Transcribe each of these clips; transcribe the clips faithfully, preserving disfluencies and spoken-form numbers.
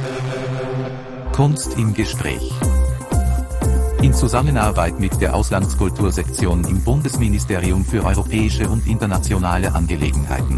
Kunst im Gespräch. In Zusammenarbeit mit der Auslandskultursektion im Bundesministerium für europäische und internationale Angelegenheiten.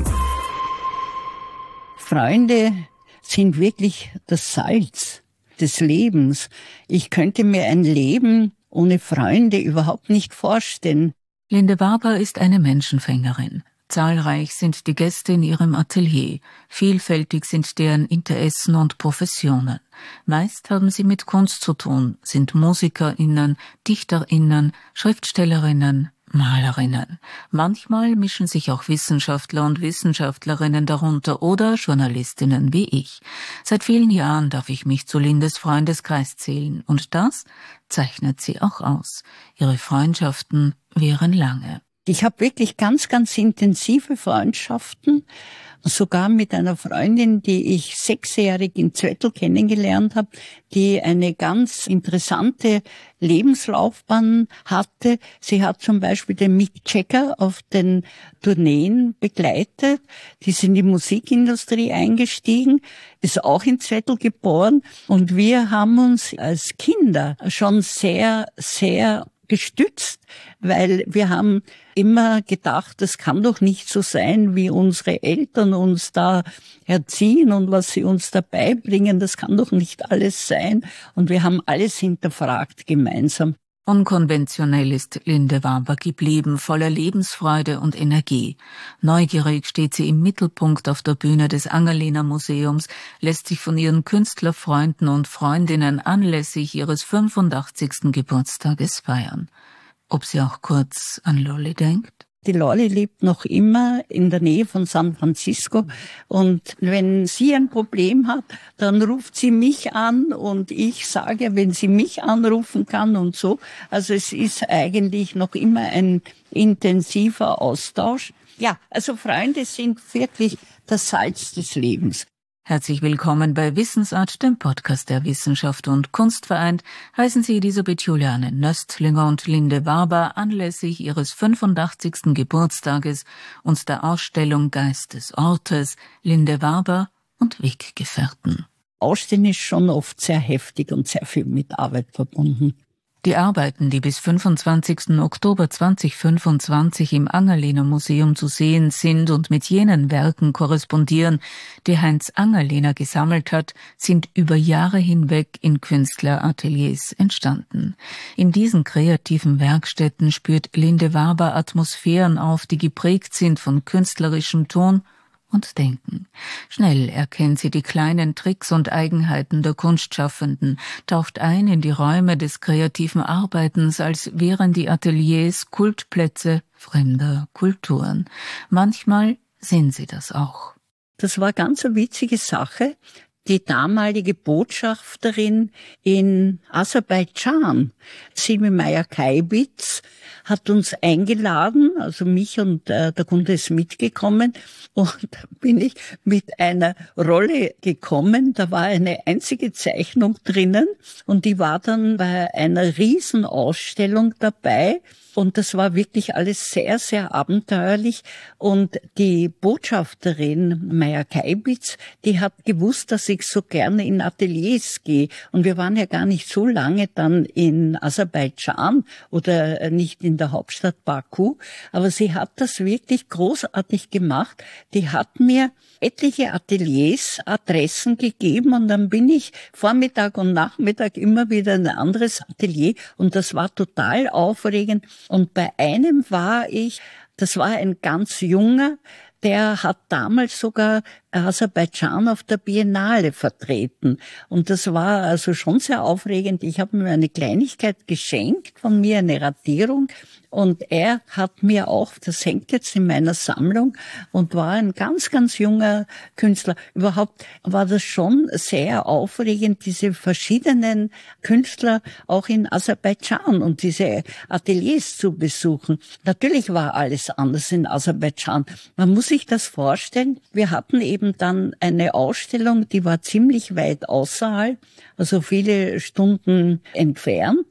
Freunde sind wirklich das Salz des Lebens. Ich könnte mir ein Leben ohne Freunde überhaupt nicht vorstellen. Linde Waber ist eine Menschenfängerin. Zahlreich sind die Gäste in ihrem Atelier. Vielfältig sind deren Interessen und Professionen. Meist haben sie mit Kunst zu tun, sind MusikerInnen, DichterInnen, Schriftstellerinnen, Malerinnen. Manchmal mischen sich auch Wissenschaftler und Wissenschaftlerinnen darunter oder Journalistinnen wie ich. Seit vielen Jahren darf ich mich zu Lindes Freundeskreis zählen und das zeichnet sie auch aus. Ihre Freundschaften wären lange. Ich habe wirklich ganz, ganz intensive Freundschaften, sogar mit einer Freundin, die ich sechsjährig in Zwettl kennengelernt habe, die eine ganz interessante Lebenslaufbahn hatte. Sie hat zum Beispiel den Mick Jagger auf den Tourneen begleitet. Die ist in die Musikindustrie eingestiegen, ist auch in Zwettl geboren und wir haben uns als Kinder schon sehr, sehr gestützt, weil wir haben immer gedacht, das kann doch nicht so sein, wie unsere Eltern uns da erziehen und was sie uns da beibringen, das kann doch nicht alles sein. Und wir haben alles hinterfragt gemeinsam. Unkonventionell ist Linde Waber geblieben, voller Lebensfreude und Energie. Neugierig steht sie im Mittelpunkt auf der Bühne des Angerlehner Museums, lässt sich von ihren Künstlerfreunden und Freundinnen anlässlich ihres fünfundachtzigsten Geburtstages feiern. Ob sie auch kurz an Lolli denkt? Die Lolli lebt noch immer in der Nähe von San Francisco und wenn sie ein Problem hat, dann ruft sie mich an und ich sage, wenn sie mich anrufen kann und so. Also es ist eigentlich noch immer ein intensiver Austausch. Ja, also Freunde sind wirklich das Salz des Lebens. Herzlich willkommen bei Wissensart, dem Podcast der Wissenschaft und Kunst vereint, heißen Sie Elisabeth Juliane Nöstlinger und Linde Waber anlässlich ihres fünfundachtzigsten Geburtstages und der Ausstellung Geist des Ortes, Linde Waber und Weggefährten. Ausstellen ist schon oft sehr heftig und sehr viel mit Arbeit verbunden. Die Arbeiten, die bis fünfundzwanzigsten Oktober zweitausendfünfundzwanzig im Angerlehner Museum zu sehen sind und mit jenen Werken korrespondieren, die Heinz Angerlehner gesammelt hat, sind über Jahre hinweg in Künstlerateliers entstanden. In diesen kreativen Werkstätten spürt Linde Waber Atmosphären auf, die geprägt sind von künstlerischem Ton und Denken. Schnell erkennt sie die kleinen Tricks und Eigenheiten der Kunstschaffenden, taucht ein in die Räume des kreativen Arbeitens, als wären die Ateliers Kultplätze fremder Kulturen. Manchmal sind sie das auch. Das war ganz eine witzige Sache. Die damalige Botschafterin in Aserbaidschan, Silmi Meyer-Kaibitz, hat uns eingeladen, also mich und äh, der Kunde ist mitgekommen und da bin ich mit einer Rolle gekommen, da war eine einzige Zeichnung drinnen und die war dann bei einer Riesenausstellung dabei. Und das war wirklich alles sehr, sehr abenteuerlich. Und die Botschafterin Meyer-Kaibitz, die hat gewusst, dass ich so gerne in Ateliers gehe. Und wir waren ja gar nicht so lange dann in Aserbaidschan oder nicht in der Hauptstadt Baku. Aber sie hat das wirklich großartig gemacht. Die hat mir etliche Ateliers, Adressen gegeben und dann bin ich Vormittag und Nachmittag immer wieder in ein anderes Atelier und das war total aufregend. Und bei einem war ich, das war ein ganz junger, der hat damals sogar Aserbaidschan auf der Biennale vertreten. Und das war also schon sehr aufregend. Ich habe mir eine Kleinigkeit geschenkt, von mir eine Radierung. Und er hat mir auch, das hängt jetzt in meiner Sammlung, und war ein ganz, ganz junger Künstler. Überhaupt war das schon sehr aufregend, diese verschiedenen Künstler auch in Aserbaidschan und diese Ateliers zu besuchen. Natürlich war alles anders in Aserbaidschan. Man muss sich das vorstellen. Wir hatten eben dann eine Ausstellung, die war ziemlich weit außerhalb, also viele Stunden entfernt.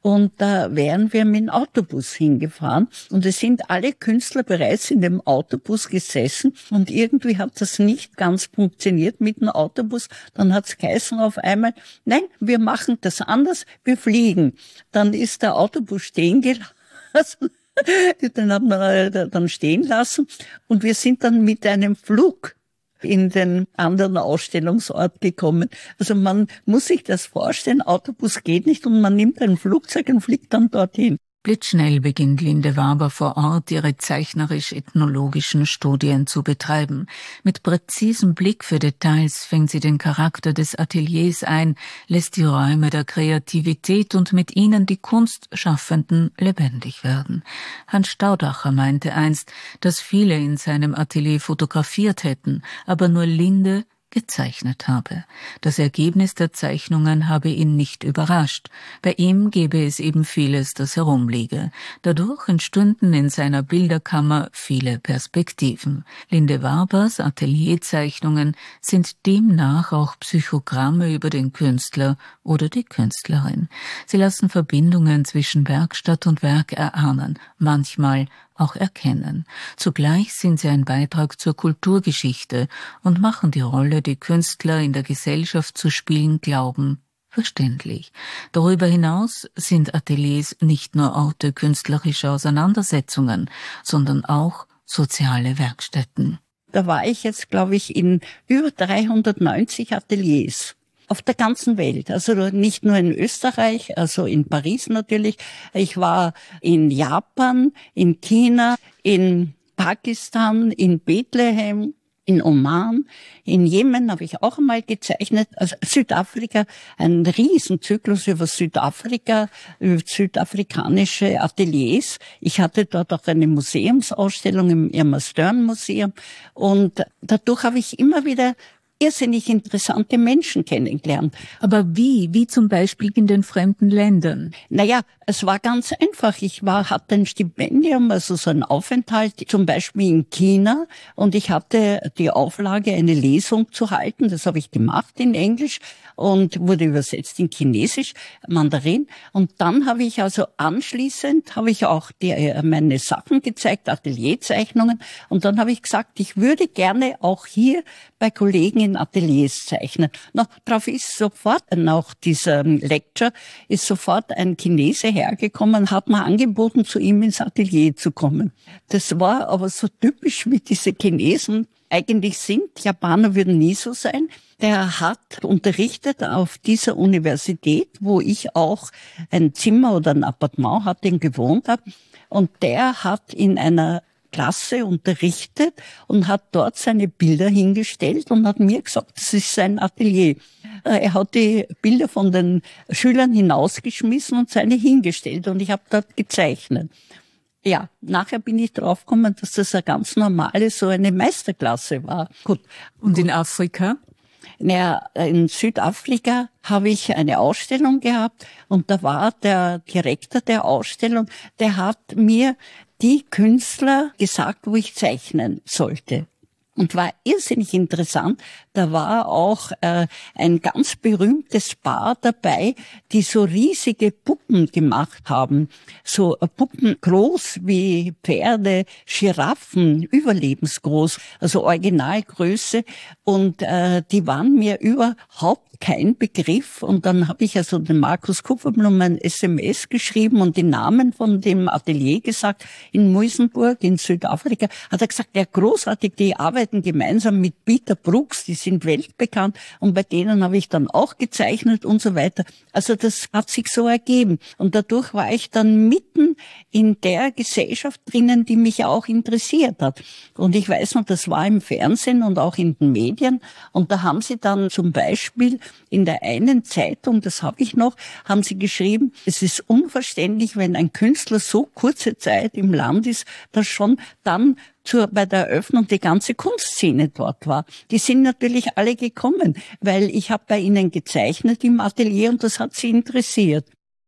und da wären wir mit dem Autobus hingefahren und es sind alle Künstler bereits in dem Autobus gesessen und irgendwie hat das nicht ganz funktioniert mit dem Autobus. Dann hat's geheißen auf einmal, nein, wir machen das anders, wir fliegen. Dann ist der Autobus stehen gelassen. Den hat man dann stehen lassen und wir sind dann mit einem Flug in den anderen Ausstellungsort gekommen. Also man muss sich das vorstellen, Autobus geht nicht und man nimmt ein Flugzeug und fliegt dann dorthin. Blitzschnell beginnt Linde Waber vor Ort ihre zeichnerisch-ethnologischen Studien zu betreiben. Mit präzisem Blick für Details fängt sie den Charakter des Ateliers ein, lässt die Räume der Kreativität und mit ihnen die Kunstschaffenden lebendig werden. Hans Staudacher meinte einst, dass viele in seinem Atelier fotografiert hätten, aber nur Linde gezeichnet habe. Das Ergebnis der Zeichnungen habe ihn nicht überrascht. Bei ihm gäbe es eben vieles, das herumliege. Dadurch entstünden in seiner Bilderkammer viele Perspektiven. Linde Wabers Atelierzeichnungen sind demnach auch Psychogramme über den Künstler oder die Künstlerin. Sie lassen Verbindungen zwischen Werkstatt und Werk erahnen, manchmal auch erkennen. Zugleich sind sie ein Beitrag zur Kulturgeschichte und machen die Rolle, die Künstler in der Gesellschaft zu spielen glauben, verständlich. Darüber hinaus sind Ateliers nicht nur Orte künstlerischer Auseinandersetzungen, sondern auch soziale Werkstätten. Da war ich jetzt, glaube ich, in über dreihundertneunzig Ateliers. Auf der ganzen Welt, also nicht nur in Österreich, also in Paris natürlich. Ich war in Japan, in China, in Pakistan, in Bethlehem, in Oman, in Jemen habe ich auch einmal gezeichnet, also Südafrika, ein Riesenzyklus über Südafrika, über südafrikanische Ateliers. Ich hatte dort auch eine Museumsausstellung im Irma Stern Museum und dadurch habe ich immer wieder irrsinnig interessante Menschen kennengelernt. Aber wie? Wie zum Beispiel in den fremden Ländern? Naja, es war ganz einfach. Ich war, hatte ein Stipendium, also so einen Aufenthalt, zum Beispiel in China. Und ich hatte die Auflage, eine Lesung zu halten. Das habe ich gemacht in Englisch und wurde übersetzt in Chinesisch, Mandarin. Und dann habe ich also anschließend, habe ich auch die, meine Sachen gezeigt, Atelierzeichnungen. Und dann habe ich gesagt, ich würde gerne auch hier bei Kollegen in Ateliers zeichnen. Noch darauf ist sofort, nach dieser Lecture, ist sofort ein Chinese hergekommen, hat mir angeboten, zu ihm ins Atelier zu kommen. Das war aber so typisch, wie diese Chinesen eigentlich sind. Japaner würden nie so sein. Der hat unterrichtet auf dieser Universität, wo ich auch ein Zimmer oder ein Appartement hatte und gewohnt habe. Und der hat in einer Klasse unterrichtet und hat dort seine Bilder hingestellt und hat mir gesagt, das ist sein Atelier. Er hat die Bilder von den Schülern hinausgeschmissen und seine hingestellt und ich habe dort gezeichnet. Ja, nachher bin ich draufgekommen, dass das eine ganz normale, so eine Meisterklasse war. Gut. Und in Afrika? Naja, in Südafrika habe ich eine Ausstellung gehabt und da war der Direktor der Ausstellung, der hat mir die Künstler gesagt, wo ich zeichnen sollte. Und war irrsinnig interessant. Da war auch äh, ein ganz berühmtes Paar dabei, die so riesige Puppen gemacht haben. So äh, Puppen groß wie Pferde, Giraffen, überlebensgroß, also Originalgröße. Und äh, die waren mir überhaupt kein Begriff. Und dann habe ich also den Markus Kupferblum ein S M S geschrieben und den Namen von dem Atelier gesagt, in Muizenburg in Südafrika. Hat er gesagt, ja großartig, die arbeiten gemeinsam mit Peter Brooks, die sind weltbekannt und bei denen habe ich dann auch gezeichnet und so weiter. Also das hat sich so ergeben. Und dadurch war ich dann mitten in der Gesellschaft drinnen, die mich auch interessiert hat. Und ich weiß noch, das war im Fernsehen und auch in den Medien. Und da haben sie dann zum Beispiel in der einen Zeitung, das habe ich noch, haben sie geschrieben, es ist unverständlich, wenn ein Künstler so kurze Zeit im Land ist, dass schon dann zur, bei der Eröffnung die ganze Kunstszene dort war. Die sind natürlich alle gekommen, weil ich habe bei ihnen gezeichnet im Atelier und das hat sie interessiert.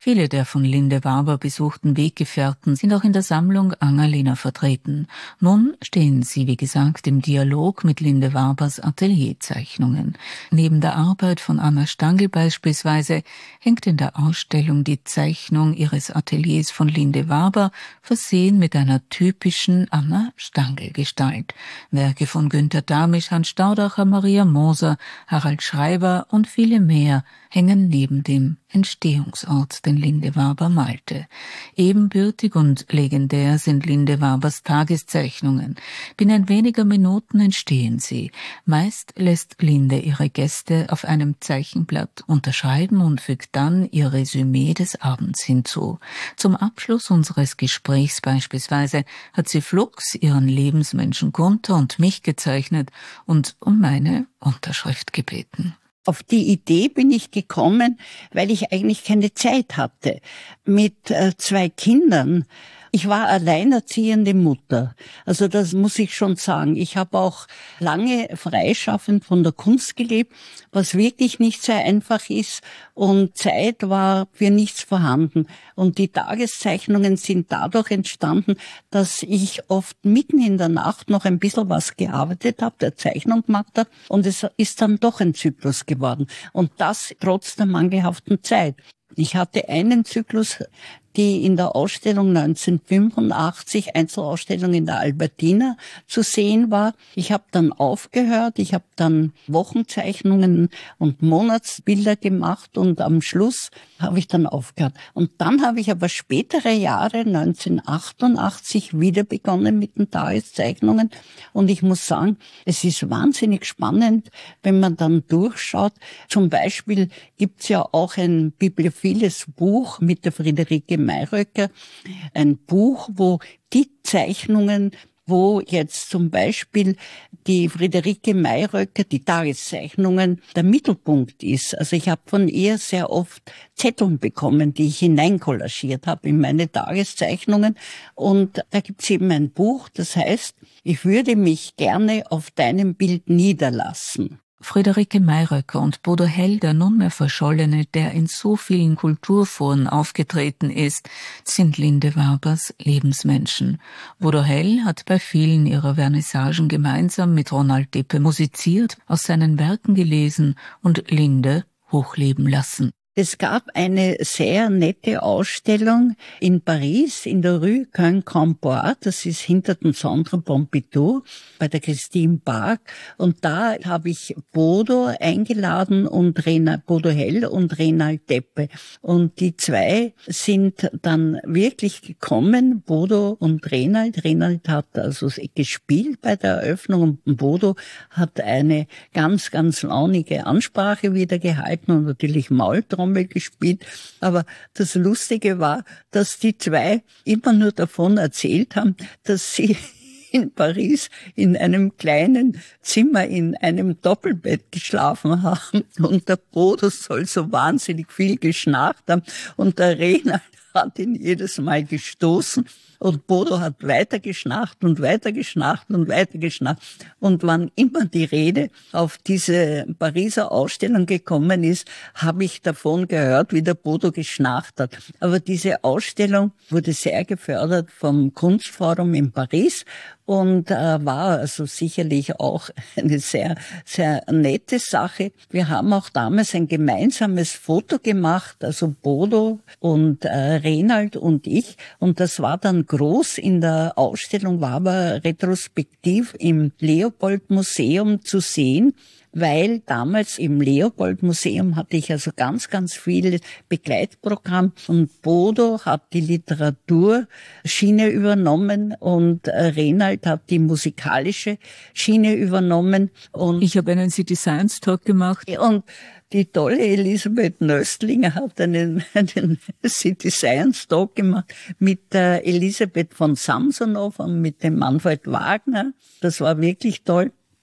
Viele der von Linde Waber besuchten Weggefährten sind auch in der Sammlung Angerlena vertreten. Nun stehen sie, wie gesagt, im Dialog mit Linde Wabers Atelierzeichnungen. Neben der Arbeit von Anna Stangl beispielsweise hängt in der Ausstellung die Zeichnung ihres Ateliers von Linde Waber, versehen mit einer typischen Anna Stangl-Gestalt. Werke von Günter Damisch, Hans Staudacher, Maria Moser, Harald Schreiber und viele mehr hängen neben dem Entstehungsort, den Linde Waber malte. Ebenbürtig und legendär sind Linde Wabers Tageszeichnungen. Binnen weniger Minuten entstehen sie. Meist lässt Linde ihre Gäste auf einem Zeichenblatt unterschreiben und fügt dann ihr Resümee des Abends hinzu. Zum Abschluss unseres Gesprächs beispielsweise hat sie flugs ihren Lebensmenschen Gunther und mich gezeichnet und um meine Unterschrift gebeten. Auf die Idee bin ich gekommen, weil ich eigentlich keine Zeit hatte. Mit äh, zwei Kindern. Ich war alleinerziehende Mutter. Also das muss ich schon sagen. Ich habe auch lange freischaffend von der Kunst gelebt, was wirklich nicht sehr einfach ist. Und Zeit war für nichts vorhanden. Und die Tageszeichnungen sind dadurch entstanden, dass ich oft mitten in der Nacht noch ein bisschen was gearbeitet habe, der Zeichnung gemacht habe. Und es ist dann doch ein Zyklus geworden. Und das trotz der mangelhaften Zeit. Ich hatte einen Zyklus, die in der Ausstellung neunzehnhundertfünfundachtzig, Einzelausstellung in der Albertina, zu sehen war. Ich habe dann aufgehört, ich habe dann Wochenzeichnungen und Monatsbilder gemacht und am Schluss habe ich dann aufgehört. Und dann habe ich aber spätere Jahre, neunzehnhundertachtundachtzig, wieder begonnen mit den Tageszeichnungen. Und ich muss sagen, es ist wahnsinnig spannend, wenn man dann durchschaut. Zum Beispiel gibt's ja auch ein bibliophiles Buch mit der Friederike Mayröcker, ein Buch, wo die Zeichnungen, wo jetzt zum Beispiel die Friederike Mayröcker, die Tageszeichnungen, der Mittelpunkt ist. Also ich habe von ihr sehr oft Zetteln bekommen, die ich hineinkollagiert habe in meine Tageszeichnungen. Und da gibt's eben ein Buch, das heißt, ich würde mich gerne auf deinem Bild niederlassen. Friederike Mayröcker und Bodo Hell, der nunmehr Verschollene, der in so vielen Kulturforen aufgetreten ist, sind Linde Wabers Lebensmenschen. Bodo Hell hat bei vielen ihrer Vernissagen gemeinsam mit Ronald Deppe musiziert, aus seinen Werken gelesen und Linde hochleben lassen. Es gab eine sehr nette Ausstellung in Paris, in der Rue Caen-Campois, das ist hinter dem Centre Pompidou, bei der Christine Park. Und da habe ich Bodo eingeladen und Rena, Bodo Hell und Renald Deppe. Und die zwei sind dann wirklich gekommen, Bodo und Renald. Renald hat also gespielt bei der Eröffnung und Bodo hat eine ganz, ganz launige Ansprache wieder gehalten und natürlich Maultrommel gespielt. Aber das Lustige war, dass die zwei immer nur davon erzählt haben, dass sie in Paris in einem kleinen Zimmer in einem Doppelbett geschlafen haben und der Bodo soll so wahnsinnig viel geschnarcht haben und der Renald hat ihn jedes Mal gestoßen und Bodo hat weiter geschnarcht und weiter geschnarcht und weiter geschnarcht. Und wann immer die Rede auf diese Pariser Ausstellung gekommen ist, habe ich davon gehört, wie der Bodo geschnarcht hat. Aber diese Ausstellung wurde sehr gefördert vom Kunstforum in Paris und äh, war also sicherlich auch eine sehr, sehr nette Sache. Wir haben auch damals ein gemeinsames Foto gemacht, also Bodo und äh, Renald und ich. Und das war dann groß in der Ausstellung, war aber retrospektiv im Leopold-Museum zu sehen, weil damals im Leopold-Museum hatte ich also ganz, ganz viel Begleitprogramm und Bodo hat die Literaturschiene übernommen und Renald hat die musikalische Schiene übernommen. Und ich habe einen City Science Talk gemacht. Und die tolle Elisabeth Nöstlinger hat einen, einen City Science Talk gemacht mit der Elisabeth von Samsonow und mit dem Manfred Wagner. Das war wirklich toll.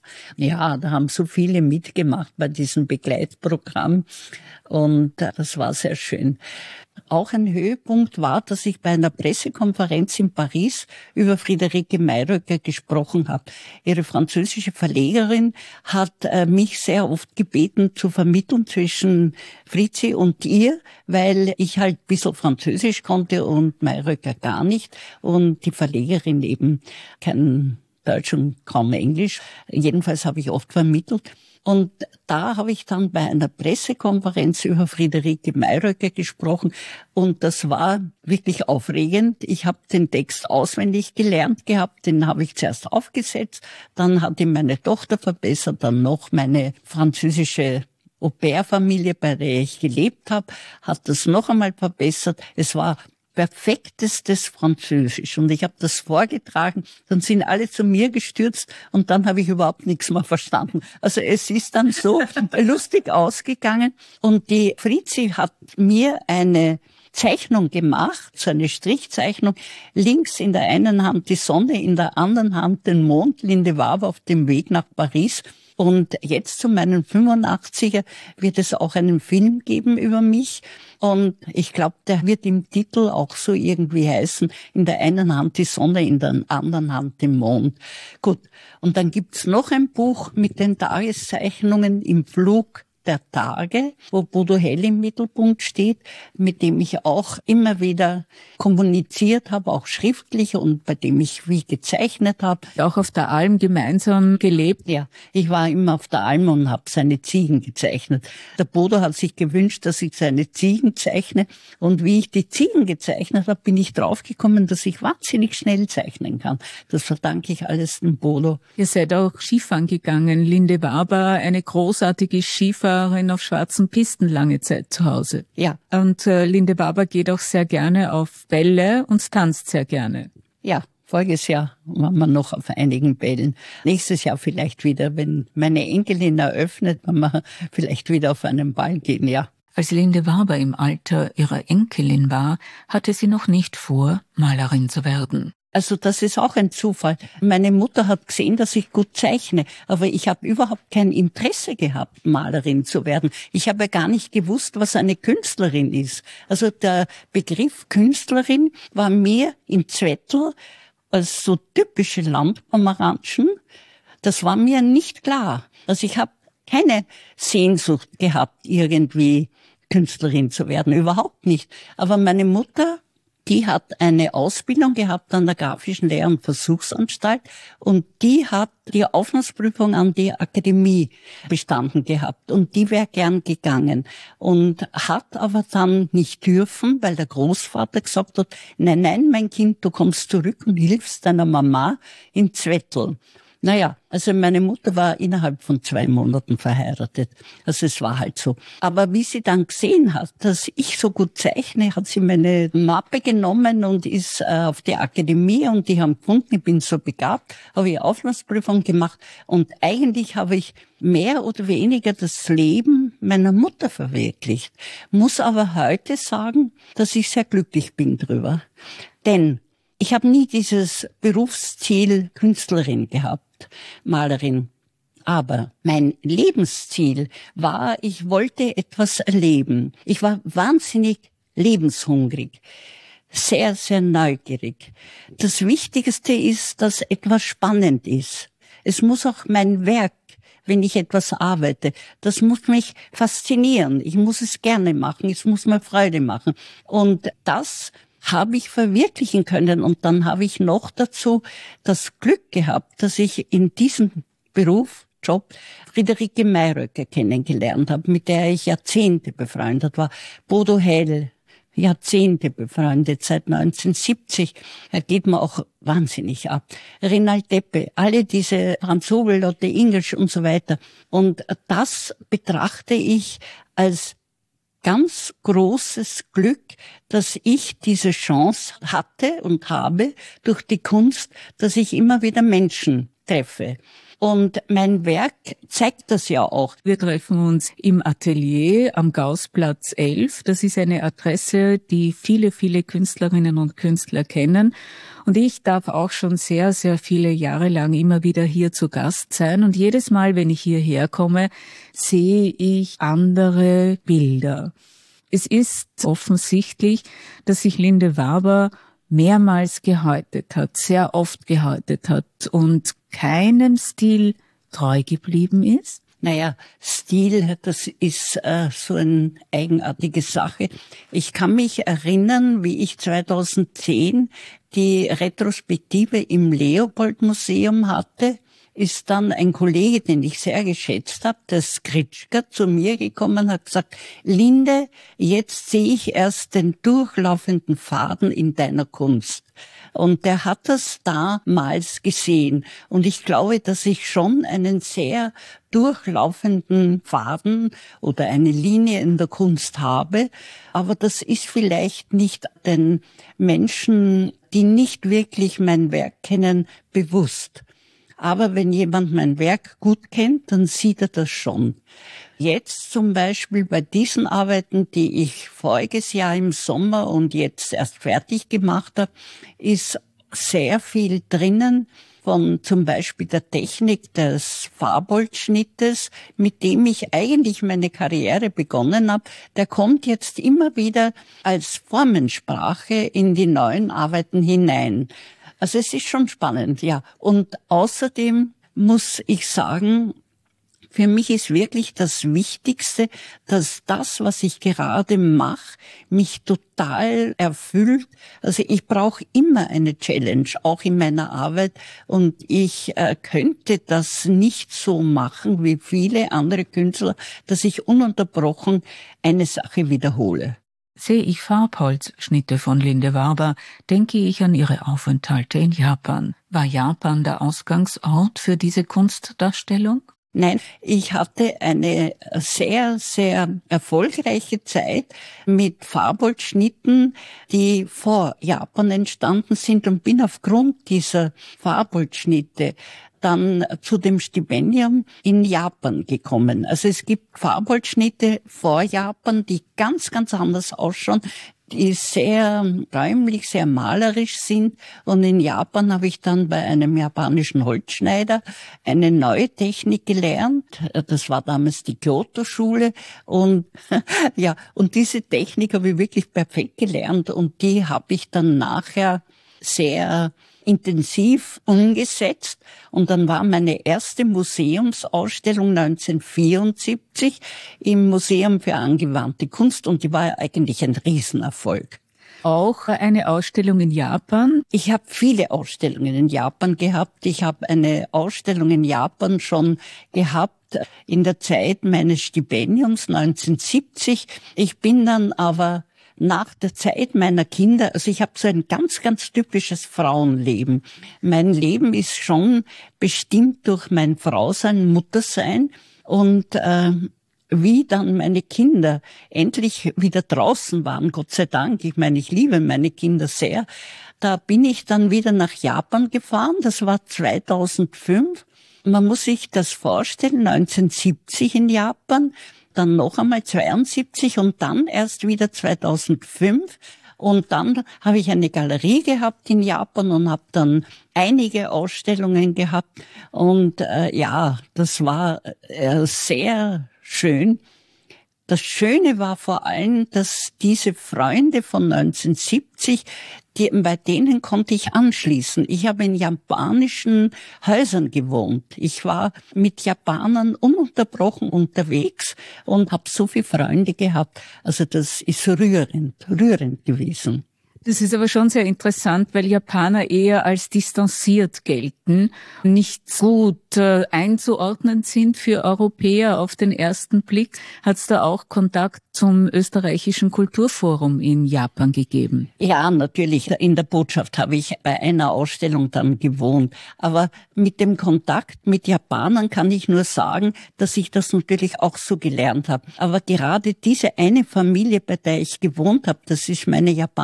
Ja, da haben so viele mitgemacht bei diesem Begleitprogramm und das war sehr schön. Auch ein Höhepunkt war, dass ich bei einer Pressekonferenz in Paris über Friederike Mayröcker gesprochen habe. Ihre französische Verlegerin hat mich sehr oft gebeten zu vermitteln zwischen Fritzi und ihr, weil ich halt ein bisschen Französisch konnte und Mayröcker gar nicht und die Verlegerin eben kein Deutsch und kaum Englisch. Jedenfalls habe ich oft vermittelt. Und da habe ich dann bei einer Pressekonferenz über Friederike Mayröcker gesprochen und das war wirklich aufregend. Ich habe den Text auswendig gelernt gehabt, den habe ich zuerst aufgesetzt, dann hat ihn meine Tochter verbessert, dann noch meine französische Au-pair-Familie, bei der ich gelebt habe, hat das noch einmal verbessert. Es war perfektestes Französisch. Und ich habe das vorgetragen, dann sind alle zu mir gestürzt und dann habe ich überhaupt nichts mehr verstanden. Also es ist dann so lustig ausgegangen und die Fritzi hat mir eine Zeichnung gemacht, so eine Strichzeichnung, links in der einen Hand die Sonne, in der anderen Hand den Mond, Linde Waber auf dem Weg nach Paris. Und jetzt zu meinen fünfundachtziger wird es auch einen Film geben über mich. Und ich glaube, der wird im Titel auch so irgendwie heißen, in der einen Hand die Sonne, in der anderen Hand den Mond. Gut, und dann gibt's noch ein Buch mit den Tageszeichnungen im Flug der Tage, wo Bodo Hell im Mittelpunkt steht, mit dem ich auch immer wieder kommuniziert habe, auch schriftlich und bei dem ich wie gezeichnet habe. Auch auf der Alm gemeinsam gelebt? Ja, ich war immer auf der Alm und habe seine Ziegen gezeichnet. Der Bodo hat sich gewünscht, dass ich seine Ziegen zeichne und wie ich die Ziegen gezeichnet habe, bin ich draufgekommen, dass ich wahnsinnig schnell zeichnen kann. Das verdanke ich alles dem Bodo. Ihr seid auch Skifahren gegangen. Linde Waber, eine großartige Skifahrerin auf schwarzen Pisten lange Zeit zu Hause. Ja. Und äh, Linde Waber geht auch sehr gerne auf Bälle und tanzt sehr gerne. Ja, voriges Jahr waren wir noch auf einigen Bällen. Nächstes Jahr vielleicht wieder, wenn meine Enkelin eröffnet, wenn wir vielleicht wieder auf einen Ball gehen, ja. Als Linde Waber im Alter ihrer Enkelin war, hatte sie noch nicht vor, Malerin zu werden. Also das ist auch ein Zufall. Meine Mutter hat gesehen, dass ich gut zeichne, aber ich habe überhaupt kein Interesse gehabt, Malerin zu werden. Ich habe ja gar nicht gewusst, was eine Künstlerin ist. Also der Begriff Künstlerin war mir im Zwettl als so typische Landpomeranschen, das war mir nicht klar. Also ich habe keine Sehnsucht gehabt, irgendwie Künstlerin zu werden, überhaupt nicht. Aber meine Mutter, die hat eine Ausbildung gehabt an der Grafischen Lehr- und Versuchsanstalt und die hat die Aufnahmeprüfung an die Akademie bestanden gehabt und die wäre gern gegangen und hat aber dann nicht dürfen, weil der Großvater gesagt hat, nein, nein, mein Kind, du kommst zurück und hilfst deiner Mama in Zwettl. Naja, also meine Mutter war innerhalb von zwei Monaten verheiratet. Also es war halt so. Aber wie sie dann gesehen hat, dass ich so gut zeichne, hat sie meine Mappe genommen und ist äh, auf die Akademie und die haben gefunden, ich bin so begabt, habe ich Aufnahmeprüfung gemacht und eigentlich habe ich mehr oder weniger das Leben meiner Mutter verwirklicht. Muss aber heute sagen, dass ich sehr glücklich bin drüber. Denn ich habe nie dieses Berufsziel Künstlerin gehabt, Malerin. Aber mein Lebensziel war, ich wollte etwas erleben. Ich war wahnsinnig lebenshungrig, sehr, sehr neugierig. Das Wichtigste ist, dass etwas spannend ist. Es muss auch mein Werk, wenn ich etwas arbeite, das muss mich faszinieren. Ich muss es gerne machen, es muss mir Freude machen. Und das habe ich verwirklichen können. Und dann habe ich noch dazu das Glück gehabt, dass ich in diesem Beruf, Job, Friederike Mayröcker kennengelernt habe, mit der ich Jahrzehnte befreundet war. Bodo Hell, Jahrzehnte befreundet, seit neunzehnhundertsiebzig. Er geht mir auch wahnsinnig ab. Renald Deppe, alle diese Franz Hobel, Lotte Ingels und so weiter. Und das betrachte ich als ganz großes Glück, dass ich diese Chance hatte und habe durch die Kunst, dass ich immer wieder Menschen treffe. Und mein Werk zeigt das ja auch. Wir treffen uns im Atelier am Gaußplatz elf. Das ist eine Adresse, die viele, viele Künstlerinnen und Künstler kennen. Und ich darf auch schon sehr, sehr viele Jahre lang immer wieder hier zu Gast sein. Und jedes Mal, wenn ich hierher komme, sehe ich andere Bilder. Es ist offensichtlich, dass sich Linde Waber mehrmals gehäutet hat, sehr oft gehäutet hat und keinem Stil treu geblieben ist? Naja, Stil, das ist äh, so eine eigenartige Sache. Ich kann mich erinnern, wie ich zweitausendzehn die Retrospektive im Leopold-Museum hatte, ist dann ein Kollege, den ich sehr geschätzt habe, der Skritschka, zu mir gekommen und hat gesagt, Linde, jetzt sehe ich erst den durchlaufenden Faden in deiner Kunst. Und der hat das damals gesehen. Und ich glaube, dass ich schon einen sehr durchlaufenden Faden oder eine Linie in der Kunst habe. Aber das ist vielleicht nicht den Menschen, die nicht wirklich mein Werk kennen, bewusst. Aber wenn jemand mein Werk gut kennt, dann sieht er das schon. Jetzt zum Beispiel bei diesen Arbeiten, die ich voriges Jahr im Sommer und jetzt erst fertig gemacht habe, ist sehr viel drinnen von zum Beispiel der Technik des Farbholzschnittes, mit dem ich eigentlich meine Karriere begonnen habe. Der kommt jetzt immer wieder als Formensprache in die neuen Arbeiten hinein. Also es ist schon spannend, ja. Und außerdem muss ich sagen, für mich ist wirklich das Wichtigste, dass das, was ich gerade mache, mich total erfüllt. Also ich brauche immer eine Challenge, auch in meiner Arbeit. Und ich äh, könnte das nicht so machen wie viele andere Künstler, dass ich ununterbrochen eine Sache wiederhole. Sehe ich Farbholzschnitte von Linde Waber, denke ich an ihre Aufenthalte in Japan. War Japan der Ausgangsort für diese Kunstdarstellung? Nein, ich hatte eine sehr, sehr erfolgreiche Zeit mit Farbholzschnitten, die vor Japan entstanden sind, und bin aufgrund dieser Farbholzschnitte dann zu dem Stipendium in Japan gekommen. Also es gibt Farbholzschnitte vor Japan, die ganz, ganz anders ausschauen, die sehr räumlich, sehr malerisch sind. Und in Japan habe ich dann bei einem japanischen Holzschneider eine neue Technik gelernt. Das war damals die Kyoto-Schule. Und ja, und diese Technik habe ich wirklich perfekt gelernt. Und die habe ich dann nachher sehr intensiv umgesetzt. Und dann war meine erste Museumsausstellung neunzehnhundertvierundsiebzig im Museum für angewandte Kunst, und die war ja eigentlich ein Riesenerfolg. Auch eine Ausstellung in Japan? Ich habe viele Ausstellungen in Japan gehabt. Ich habe eine Ausstellung in Japan schon gehabt in der Zeit meines Stipendiums neunzehnhundertsiebzig. Ich bin dann aber nach der Zeit meiner Kinder, also ich habe so ein ganz, ganz typisches Frauenleben. Mein Leben ist schon bestimmt durch mein Frausein, Muttersein, und äh, wie dann meine Kinder endlich wieder draußen waren, Gott sei Dank, ich meine, ich liebe meine Kinder sehr, da bin ich dann wieder nach Japan gefahren, das war zweitausendfünf. Man muss sich das vorstellen, neunzehnhundertsiebzig in Japan, dann noch einmal zweiundsiebzig und dann erst wieder zweitausendfünf. Und dann habe ich eine Galerie gehabt in Japan und habe dann einige Ausstellungen gehabt. Und äh, ja, das war äh, sehr schön. Das Schöne war vor allem, dass diese Freunde von neunzehnhundertsiebzig, die, bei denen konnte ich anschließen. Ich habe in japanischen Häusern gewohnt. Ich war mit Japanern ununterbrochen unterwegs und habe so viele Freunde gehabt. Also das ist rührend, rührend gewesen. Das ist aber schon sehr interessant, weil Japaner eher als distanziert gelten, nicht gut äh, einzuordnen sind für Europäer auf den ersten Blick. Hat es da auch Kontakt zum österreichischen Kulturforum in Japan gegeben? Ja, natürlich. In der Botschaft habe ich bei einer Ausstellung dann gewohnt. Aber mit dem Kontakt mit Japanern kann ich nur sagen, dass ich das natürlich auch so gelernt habe. Aber gerade diese eine Familie, bei der ich gewohnt habe, das ist meine japanische Familie,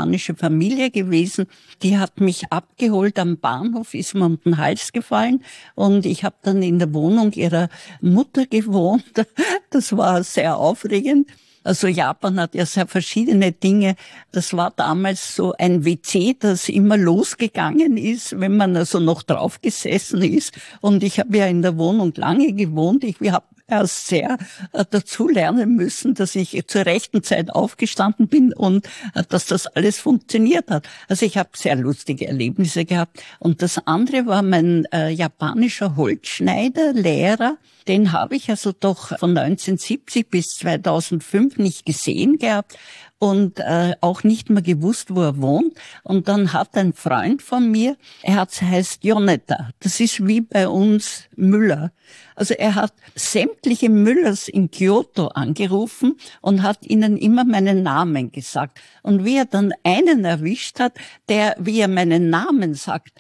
Familie gewesen, die hat mich abgeholt am Bahnhof, ist mir um den Hals gefallen und ich habe dann in der Wohnung ihrer Mutter gewohnt. Das war sehr aufregend. Also Japan hat ja sehr verschiedene Dinge. Das war damals so ein W C, das immer losgegangen ist, wenn man also noch drauf gesessen ist. Und ich habe ja in der Wohnung lange gewohnt. Ich habe erst sehr äh, dazu lernen müssen, dass ich zur rechten Zeit aufgestanden bin und äh, dass das alles funktioniert hat. Also ich habe sehr lustige Erlebnisse gehabt. Und das andere war mein äh, japanischer Holzschneider, Lehrer. Den habe ich also doch von neunzehnhundertsiebzig bis zweitausendfünf nicht gesehen gehabt und äh, auch nicht mehr gewusst, wo er wohnt. Und dann hat ein Freund von mir, er hat, heißt Joneta, das ist wie bei uns Müller. Also er hat sämtliche Müllers in Kyoto angerufen und hat ihnen immer meinen Namen gesagt. Und wie er dann einen erwischt hat, der, wie er meinen Namen sagt,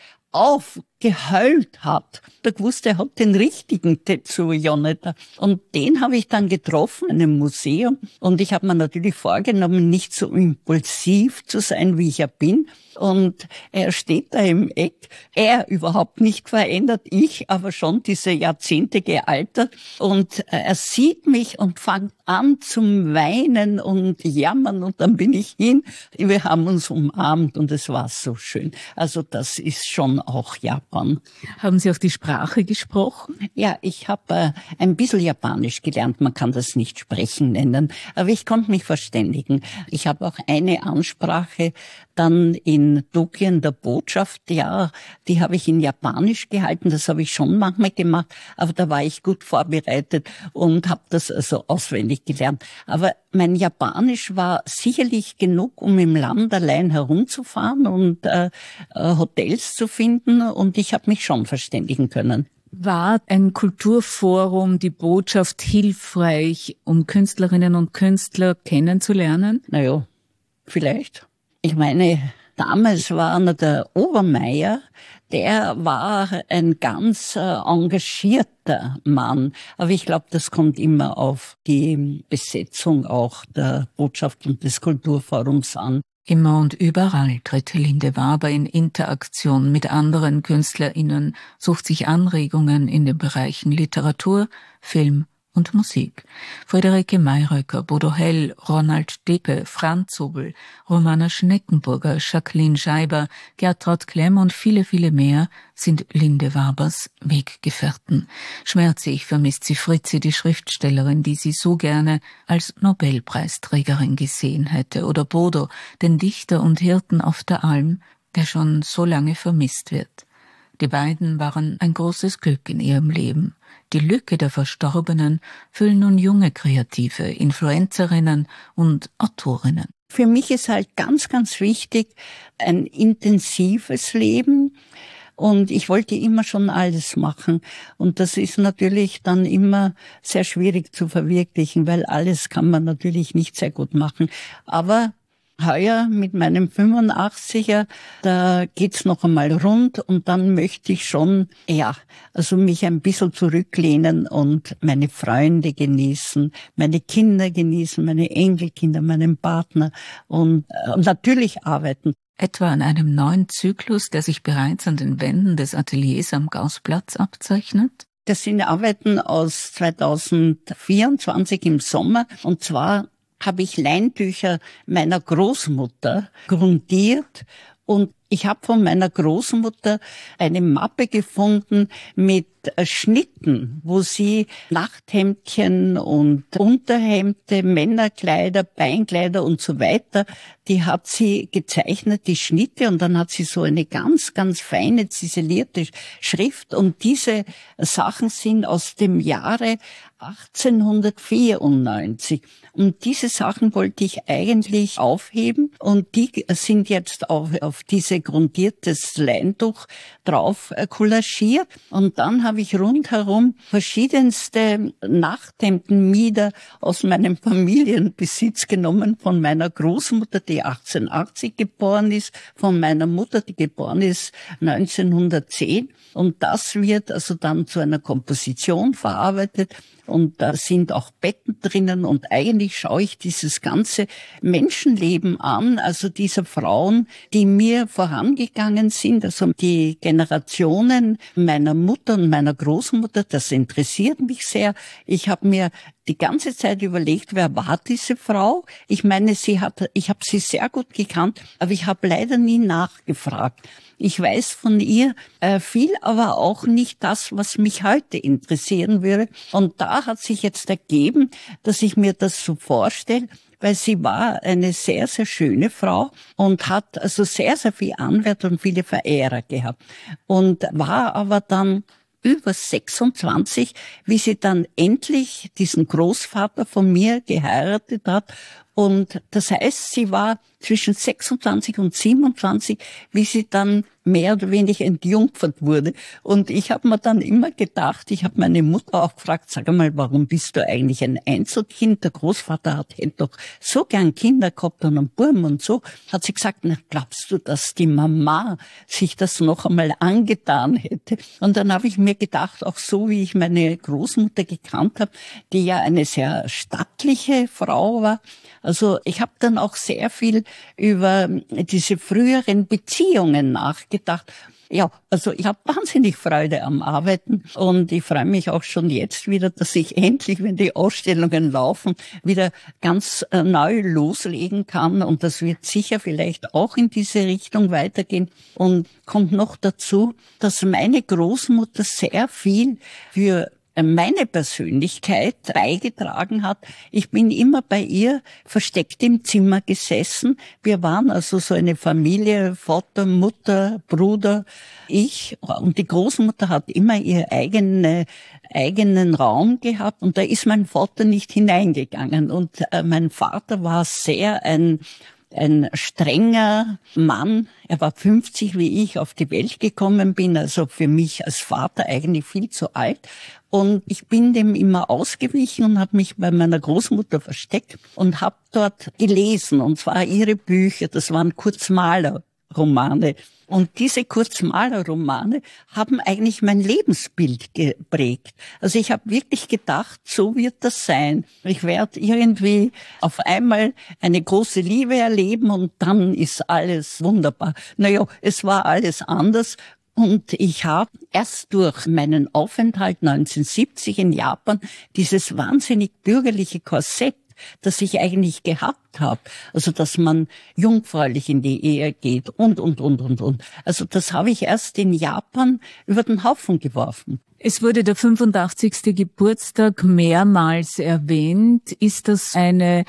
aufgeheult hat. Da gewusst, er hat den richtigen Tetsuo Joneta. Und den habe ich dann getroffen in einem Museum. Und ich habe mir natürlich vorgenommen, nicht so impulsiv zu sein, wie ich ja bin. Und er steht da im Eck. Er überhaupt nicht verändert, ich aber schon diese Jahrzehnte gealtert. Und er sieht mich und fängt an zum Weinen und jammern. Und dann bin ich hin. Wir haben uns umarmt und es war so schön. Also das ist schon auch Japan. Haben Sie auch die Sprache gesprochen? Ja, ich habe äh, ein bisschen Japanisch gelernt. Man kann das nicht sprechen nennen. Aber ich konnte mich verständigen. Ich habe auch eine Ansprache dann in Tokio in der Botschaft, ja, die habe ich in Japanisch gehalten, das habe ich schon manchmal gemacht, aber da war ich gut vorbereitet und habe das also auswendig gelernt. Aber mein Japanisch war sicherlich genug, um im Land allein herumzufahren und äh, Hotels zu finden und ich habe mich schon verständigen können. War ein Kulturforum, die Botschaft hilfreich, um Künstlerinnen und Künstler kennenzulernen? Naja, vielleicht. Ich meine, damals war einer der Obermeier, der war ein ganz äh, engagierter Mann. Aber ich glaube, das kommt immer auf die Besetzung auch der Botschaft und des Kulturforums an. Immer und überall tritt Linde Waber in Interaktion mit anderen KünstlerInnen, sucht sich Anregungen in den Bereichen Literatur, Film und Musik. Friederike Mayröcker, Bodo Hell, Ronald Deppe, Franz Zobel, Romana Schneckenburger, Jacqueline Scheiber, Gertraud Klemm und viele, viele mehr sind Linde Wabers Weggefährten. Schmerzlich vermisst sie Fritzi, die Schriftstellerin, die sie so gerne als Nobelpreisträgerin gesehen hätte, oder Bodo, den Dichter und Hirten auf der Alm, der schon so lange vermisst wird. Die beiden waren ein großes Glück in ihrem Leben. Die Lücke der Verstorbenen füllen nun junge Kreative, Influencerinnen und Autorinnen. Für mich ist halt ganz, ganz wichtig ein intensives Leben. Und ich wollte immer schon alles machen. Und das ist natürlich dann immer sehr schwierig zu verwirklichen, weil alles kann man natürlich nicht sehr gut machen. Aber heuer mit meinem fünfundachtziger, da geht's noch einmal rund und dann möchte ich schon, ja, also mich ein bisschen zurücklehnen und meine Freunde genießen, meine Kinder genießen, meine Enkelkinder, meinen Partner und äh, natürlich arbeiten. Etwa an einem neuen Zyklus, der sich bereits an den Wänden des Ateliers am Gaußplatz abzeichnet? Das sind Arbeiten aus zweitausendvierundzwanzig im Sommer und zwar habe ich Leintücher meiner Großmutter grundiert und ich habe von meiner Großmutter eine Mappe gefunden mit Schnitten, wo sie Nachthemdchen und Unterhemde, Männerkleider, Beinkleider und so weiter, die hat sie gezeichnet, die Schnitte, und dann hat sie so eine ganz, ganz feine, ziselierte Schrift und diese Sachen sind aus dem Jahre achtzehnhundertvierundneunzig. Und diese Sachen wollte ich eigentlich aufheben und die sind jetzt auf, auf diese grundiertes Leintuch drauf kollagiert. Und dann habe ich rundherum verschiedenste Nachthemden, Mieder aus meinem Familienbesitz genommen, von meiner Großmutter, die achtzehnhundertachtzig geboren ist, von meiner Mutter, die geboren ist neunzehnhundertzehn. Und das wird also dann zu einer Komposition verarbeitet. und da sind auch Betten drinnen und eigentlich schaue ich dieses ganze Menschenleben an, also dieser Frauen, die mir vorangegangen sind, also die Generationen meiner Mutter und meiner Großmutter, das interessiert mich sehr. Ich habe mir die ganze Zeit überlegt, wer war diese Frau? Ich meine, sie hat, ich habe sie sehr gut gekannt, aber ich habe leider nie nachgefragt. Ich weiß von ihr äh, viel, aber auch nicht das, was mich heute interessieren würde. Und da hat sich jetzt ergeben, dass ich mir das so vorstelle, weil sie war eine sehr, sehr schöne Frau und hat also sehr, sehr viel Anwärter und viele Verehrer gehabt. Und war aber dann über sechsundzwanzig, wie sie dann endlich diesen Großvater von mir geheiratet hat. Und das heißt, sie war zwischen sechsundzwanzig und siebenundzwanzig, wie sie dann mehr oder weniger entjungfert wurde. Und ich habe mir dann immer gedacht, ich habe meine Mutter auch gefragt, sag einmal, warum bist du eigentlich ein Einzelkind? Der Großvater hat hätte doch so gern Kinder gehabt und einen Buben und so. Hat sie gesagt, na, glaubst du, dass die Mama sich das noch einmal angetan hätte? Und dann habe ich mir gedacht, auch so wie ich meine Großmutter gekannt habe, die ja eine sehr stattliche Frau war. Also ich habe dann auch sehr viel über diese früheren Beziehungen nachgedacht. Ja, also ich habe wahnsinnig Freude am Arbeiten und ich freue mich auch schon jetzt wieder, dass ich endlich, wenn die Ausstellungen laufen, wieder ganz äh, neu loslegen kann und das wird sicher vielleicht auch in diese Richtung weitergehen. Und kommt noch dazu, dass meine Großmutter sehr viel für meine Persönlichkeit beigetragen hat. Ich bin immer bei ihr versteckt im Zimmer gesessen. Wir waren also so eine Familie, Vater, Mutter, Bruder, ich. Und die Großmutter hat immer ihr eigene, eigenen Raum gehabt und da ist mein Vater nicht hineingegangen. Und äh, mein Vater war sehr ein ein strenger Mann. Er war fünfzig, wie ich auf die Welt gekommen bin, also für mich als Vater eigentlich viel zu alt. Und ich bin dem immer ausgewichen und habe mich bei meiner Großmutter versteckt und habe dort gelesen, und zwar ihre Bücher, das waren Kurzmalerromane. Und diese Kurzmalerromane haben eigentlich mein Lebensbild geprägt. Also ich habe wirklich gedacht, so wird das sein. Ich werde irgendwie auf einmal eine große Liebe erleben und dann ist alles wunderbar. Naja, es war alles anders. Und ich habe erst durch meinen Aufenthalt neunzehnhundertsiebzig in Japan dieses wahnsinnig bürgerliche Korsett, das ich eigentlich gehabt habe, also dass man jungfräulich in die Ehe geht und, und, und, und, und. Also das habe ich erst in Japan über den Haufen geworfen. Es wurde der fünfundachtzigste Geburtstag mehrmals erwähnt. Ist das eine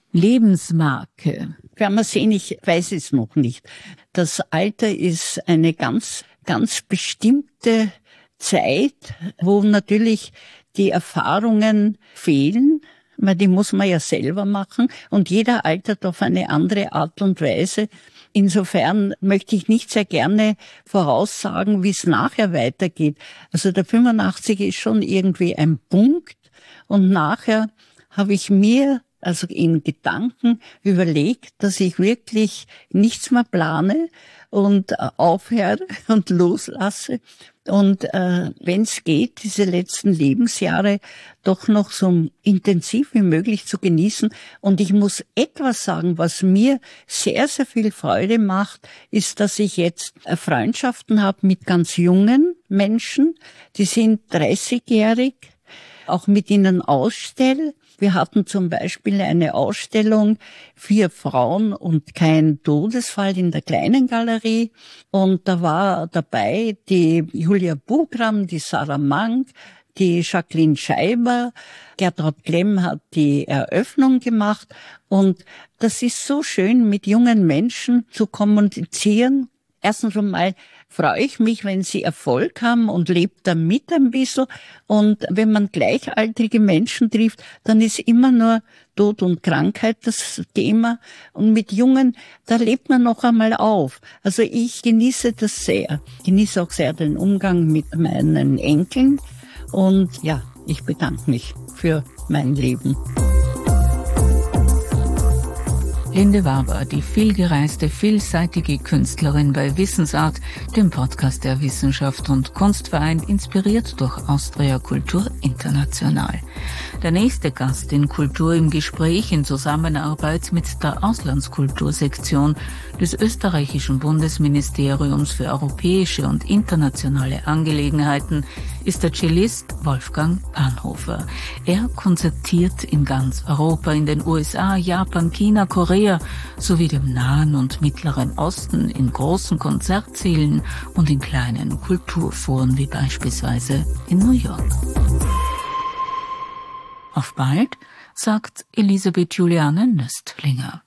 Lebensmarke? Werden wir sehen, ich weiß es noch nicht. Das Alter ist eine ganz, ganz bestimmte Zeit, wo natürlich die Erfahrungen fehlen, weil die muss man ja selber machen und jeder altert auf eine andere Art und Weise. Insofern möchte ich nicht sehr gerne voraussagen, wie es nachher weitergeht. Also der fünfundachtzig ist schon irgendwie ein Punkt und nachher habe ich mir also in Gedanken überlegt, dass ich wirklich nichts mehr plane und aufhöre und loslasse und äh, wenn es geht, diese letzten Lebensjahre doch noch so intensiv wie möglich zu genießen. Und ich muss etwas sagen, was mir sehr, sehr viel Freude macht, ist, dass ich jetzt Freundschaften habe mit ganz jungen Menschen, die sind dreißigjährig, auch mit ihnen ausstelle. Wir hatten zum Beispiel eine Ausstellung, vier Frauen und kein Todesfall in der Kleinen Galerie. Und da war dabei die Julia Bugram, die Sarah Mank, die Jacqueline Scheiber. Gertraud Klemm hat die Eröffnung gemacht. Und das ist so schön, mit jungen Menschen zu kommunizieren. Erstens einmal freue ich mich, wenn sie Erfolg haben und lebt damit ein bisschen. Und wenn man gleichaltrige Menschen trifft, dann ist immer nur Tod und Krankheit das Thema. Und mit Jungen, da lebt man noch einmal auf. Also ich genieße das sehr. Ich genieße auch sehr den Umgang mit meinen Enkeln. Und ja, ich bedanke mich für mein Leben. Linde Waber, die vielgereiste, vielseitige Künstlerin bei Wissensart, dem Podcast der Wissenschaft und Kunstverein, inspiriert durch Austria Kultur International. Der nächste Gast in Kultur im Gespräch in Zusammenarbeit mit der Auslandskultursektion des österreichischen Bundesministeriums für europäische und internationale Angelegenheiten ist der Cellist Wolfgang Panhofer. Er konzertiert in ganz Europa, in den U S A, Japan, China, Korea sowie dem Nahen und Mittleren Osten in großen Konzertsälen und in kleinen Kulturforen wie beispielsweise in New York. Auf bald, sagt Elisabeth Juliane Nöstlinger.